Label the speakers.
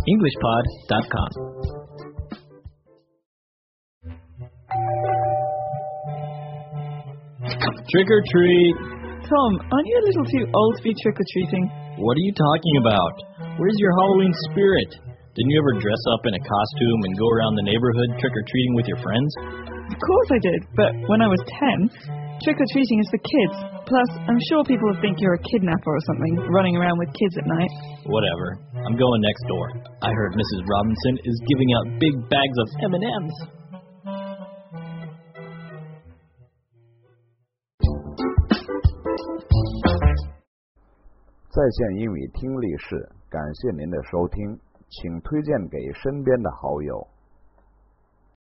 Speaker 1: EnglishPod.com. Trick or treat.
Speaker 2: Tom, aren't you a little too old to be trick-or-treating?
Speaker 1: What are you talking about? Where's your Halloween spirit? Didn't you ever dress up in a costume and go around the neighborhood trick-or-treating with your friends?
Speaker 2: Of course I did, but when I was 10, trick-or-treating is for kids. Plus, I'm sure people would think you're a kidnapper or something, running around with kids at night.
Speaker 1: Whatever. I'm going next door. I heard Mrs. Robinson is giving out big bags of M&Ms.
Speaker 3: 在线英语听力室，感谢您的收听，请推荐给身边的好友。